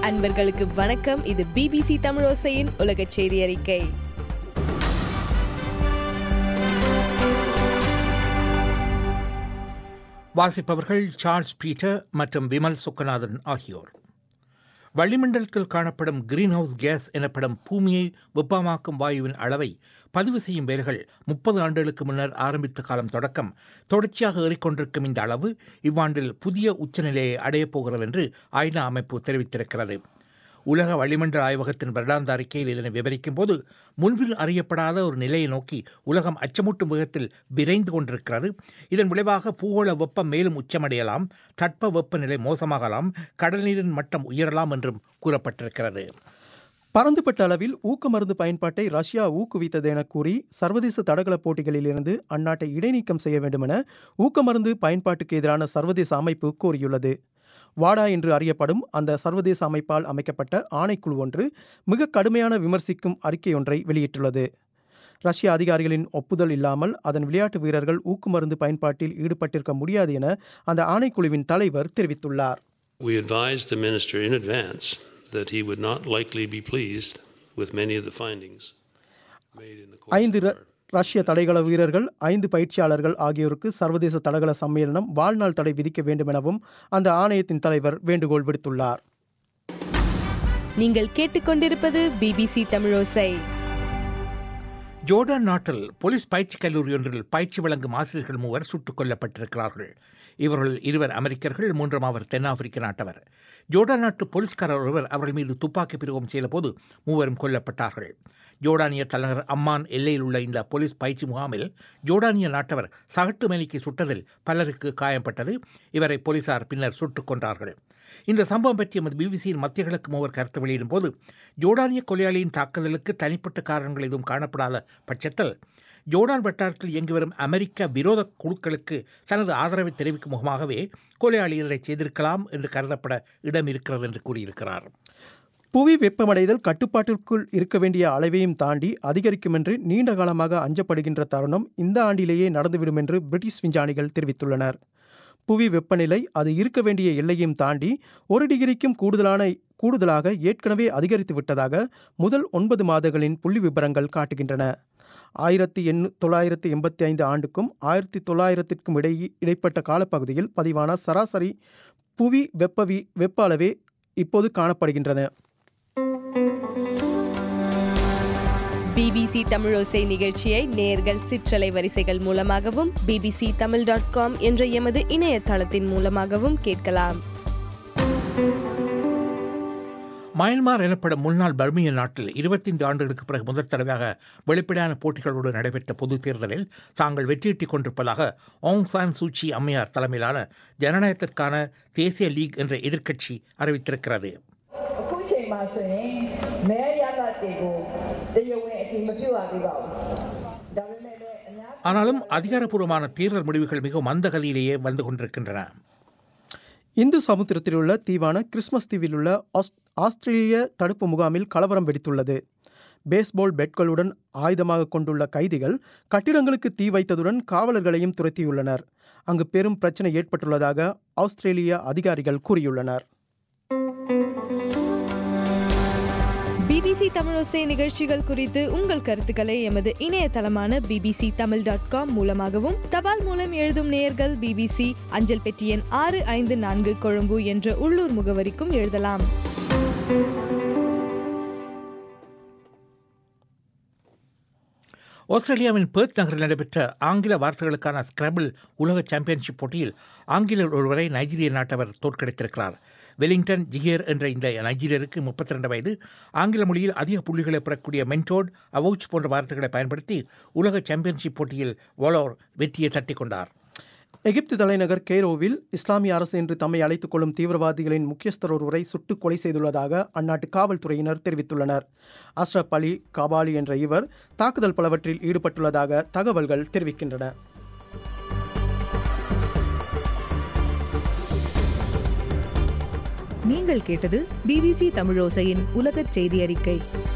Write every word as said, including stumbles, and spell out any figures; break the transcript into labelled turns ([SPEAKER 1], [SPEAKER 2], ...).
[SPEAKER 1] அன்பர்களுக்கு வணக்கம். இது பிபிசி தமிழோசையின் உலக செய்தி அறிக்கை.
[SPEAKER 2] வாசிப்பவர்கள் சார்ல்ஸ் பீட்டர் மற்றும் விமல் சுக்கநாதன் ஆகியோர். வளிமண்டலத்தில் காணப்படும் கிரீன் ஹவுஸ் கேஸ் எனப்படும் பூமியை வெப்பமாக்கும் வாயுவின் அளவை பதிவு செய்யும் வேலைகள் முப்பது ஆண்டுகளுக்கு முன்னர் ஆரம்பித்த காலம் தொடக்கம் தொடர்ச்சியாக ஏறிக்கொண்டிருக்கும் இந்த அளவு இவ்வாண்டில் புதிய உச்சநிலையை அடையப் போகிறது என்று ஐநா அமைப்பு தெரிவித்திருக்கிறது. உலக வளிமண்டல ஆய்வகத்தின் வருடாந்த அறிக்கையில் இதனை விவரிக்கும் போது முன்பில் அறியப்படாத ஒரு நிலையை நோக்கி உலகம் அச்சமூட்டும் வேகத்தில் விரைந்து கொண்டிருக்கிறது. இதன் விளைவாக பூகோள வெப்பம் மேலும் உச்சமடையலாம், தட்ப வெப்பநிலை மோசமாகலாம், கடல் நீரின் மட்டம் உயரலாம் என்றும் கூறப்பட்டிருக்கிறது.
[SPEAKER 3] பரந்துபட்ட அளவில் ஊக்க மருந்து பயன்பாட்டை ரஷ்யா ஊக்குவித்தது என கூறி சர்வதேச தடகள போட்டிகளில் இருந்து அந்நாட்டை இடைநீக்கம் செய்ய வேண்டும் என ஊக்க மருந்து பயன்பாட்டுக்கு எதிரான சர்வதேச அமைப்பு கோரியுள்ளது. வாடா என்று அறியப்படும் அந்த சர்வதேச அமைப்பால் அமைக்கப்பட்ட ஆணைக்குழு ஒன்று மிக கடுமையான விமர்சிக்கும் அறிக்கை ஒன்றை வெளியிட்டுள்ளது. ரஷ்ய அதிகாரிகளின் ஒப்புதல் இல்லாமல் அதன் விளையாட்டு வீரர்கள் ஊக்குமருந்து பயன்பாட்டில் ஈடுபட்டிருக்க முடியாது என அந்த ஆணைக்குழுவின் தலைவர் தெரிவித்துள்ளார்.
[SPEAKER 4] We advised the minister in advance that he would not likely be pleased with many of the findings made in the course
[SPEAKER 3] ஐந்து
[SPEAKER 4] of our
[SPEAKER 3] ரஷ்ய தடகள வீரர்கள், ஐந்து பயிற்சியாளர்கள் ஆகியோருக்கு சர்வதேச தடகள சம்மேளனம் வாழ்நாள் தடை விதிக்க வேண்டும் எனவும் அந்த ஆணையத்தின் தலைவர் வேண்டுகோள் விடுத்துள்ளார்.
[SPEAKER 1] நீங்கள் கேட்டுக்கொண்டிருப்பது பிபிசி தமிழோசை.
[SPEAKER 2] ஜோர்டான் நாட்டில் போலீஸ் பயிற்சி கல்லூரி ஒன்றில் பயிற்சி வழங்கும் ஆசிரியர்கள் மூவர் சுட்டுக் கொல்லப்பட்டிருக்கிறார்கள். இவர்கள் இருவர் அமெரிக்கர்கள், மூன்றாம் அவர் தென்னாப்பிரிக்க நாட்டவர். ஜோர்டான் நாட்டு போலீஸ்காரர் ஒருவர் அவர்கள் மீது துப்பாக்கி பிரயோகம் செய்தபோது மூவரும் கொல்லப்பட்டார்கள். ஜோர்டானிய தலைநகர் அம்மான் எல்லையில் உள்ள இந்த போலீஸ் பயிற்சி முகாமில் ஜோர்டானிய நாட்டவர் சகட்டு மேனிக்கு சுட்டதில் பலருக்கு காயப்பட்டது. இவரை போலீசார் பின்னர் சுட்டுக் கொன்றார்கள். இந்த சம்பவம் பற்றி எமது பிபிசியின் மத்திய கிழக்கு மூவர் கருத்து வெளியிடும் போது ஜோர்டானிய கொலையாளியின் தாக்குதலுக்கு தனிப்பட்ட காரணங்கள் எதுவும் காணப்படாத பட்சத்தில் ஜோர்டான் வட்டாரத்தில் இயங்கி வரும் அமெரிக்க விரோத குழுக்களுக்கு தனது ஆதரவை தெரிவிக்கும் முகமாகவே கொலையாளி இதனை செய்திருக்கலாம் என்று கருதப்பட இடம் இருக்கிறது என்று கூறியிருக்கிறார்.
[SPEAKER 3] புவி வெப்பமடைதல் கட்டுப்பாட்டிற்குள் இருக்க வேண்டிய அளவையும் தாண்டி அதிகரிக்கும் என்று நீண்ட காலமாக அஞ்சப்படுகின்ற தருணம் இந்த ஆண்டிலேயே நடந்துவிடும் என்று பிரிட்டிஷ் விஞ்ஞானிகள் தெரிவித்துள்ளனர். புவி வெப்பநிலை அது இருக்க வேண்டிய எல்லையும் தாண்டி ஒரு டிகிரிக்கும் கூடுதலான கூடுதலாக ஏற்கனவே அதிகரித்து விட்டதாக முதல் ஒன்பது மாதங்களின் புள்ளி விபரங்கள் காட்டுகின்றன. ஆயிரத்தி எண்ணூ தொள்ளாயிரத்தி எண்பத்தி ஐந்து ஆண்டுக்கும் ஆயிரத்தி தொள்ளாயிரத்திற்கும் இடையே இடைப்பட்ட காலப்பகுதியில் பதிவான சராசரி புவி வெப்பவி வெப்ப அளவே இப்போது காணப்படுகின்றன.
[SPEAKER 1] பிபிசி தமிழோசை நிகழ்ச்சியை நேயர்கள் சிற்றலை வரிசைகள் மூலமாகவும் பிபிசி தமிழ் டாட் காம் என்ற எமது இணையதளத்தின் மூலமாகவும் கேட்கலாம்.
[SPEAKER 2] மயன்மார் எனப்படும் முன்னாள் பர்மிய நாட்டில் இருபத்தைந்து ஆண்டுகளுக்கு பிறகு முதல் தடவையாக வெளிப்படையான போட்டிகளோடு நடைபெற்ற பொதுத் தேர்தலில் தாங்கள் வெற்றியீட்டிக் கொண்டிருப்பதாக ஆங் சான் சூச்சி அம்மையார் தலைமையிலான ஜனநாயகத்திற்கான தேசிய லீக் என்ற எதிர்க்கட்சி அறிவித்திருக்கிறது. ஆனாலும் அதிகாரப்பூர்வமான தேர்தல் முடிவுகள் மிகவும் மந்தகதியிலேயே வந்து கொண்டிருக்கின்றன.
[SPEAKER 3] இந்து சமுத்திரத்தில் உள்ள தீவான கிறிஸ்மஸ் தீவில் உள்ள ஆஸ்திரேலிய தடுப்பு முகாமில் கலவரம் வெடித்துள்ளது. பேஸ்பால் பேட்களுடன் ஆயுதமாக கொண்டுள்ள கைதிகள் கட்டிடங்களுக்கு தீ வைத்ததுடன் காவலர்களையும் துரத்தியுள்ளனர். அங்கு பெரும் பிரச்சனை ஏற்பட்டுள்ளதாக ஆஸ்திரேலிய அதிகாரிகள் கூறியுள்ளனர்.
[SPEAKER 1] பிபிசி தமிழோசை நிகழ்ச்சிகள் குறித்து உங்கள் கருத்துக்களை எமது இணையதளமான பிபிசி தமிழ் டாட் காம் மூலமாகவும் தபால் மூலம் எழுதும் நேயர்கள் பிபிசி அஞ்சல் பெட்டி எண் ஆறு ஐந்து நான்கு கொழும்பு என்ற உள்ளூர் முகவரிக்கும் எழுதலாம்.
[SPEAKER 2] ஆஸ்திரேலியாவின் பெர்த் நகரில் நடைபெற்ற ஆங்கில வார்த்தைகளுக்கான ஸ்கிரபிள் உலக சாம்பியன்ஷிப் போட்டியில் ஆங்கிலர் ஒருவரை நைஜீரிய நாட்டவர் தோற்கடித்திருக்கிறார். வெலிங்டன் ஜிகேர் என்ற இந்த நைஜீரியருக்கு முப்பத்தி ரெண்டு வயது. ஆங்கில மொழியில் அதிக புள்ளிகளை பெறக்கூடிய மென்டோட், அவவுச் போன்ற வார்த்தைகளை பயன்படுத்தி உலக சாம்பியன்ஷிப் போட்டியில் வாலோர் வெற்றியை தட்டிக் கொண்டார்.
[SPEAKER 3] எகிப்து தலைநகர் கெய்ரோவில் இஸ்லாமிய அரசு என்று தம்மை அழைத்துக் கொள்ளும் தீவிரவாதிகளின் முக்கியஸ்தர் ஒருவரை சுட்டுக் கொலை செய்துள்ளதாக அந்நாட்டு காவல்துறையினர் தெரிவித்துள்ளனர். அஷ்ரப் அலி காபாலி என்ற இவர் தாக்குதல் பலவற்றில் ஈடுபட்டுள்ளதாக தகவல்கள் தெரிவிக்கின்றன.
[SPEAKER 5] நீங்கள் கேட்டது பிபிசி தமிழோசையின் உலகச் செய்தி அறிக்கை.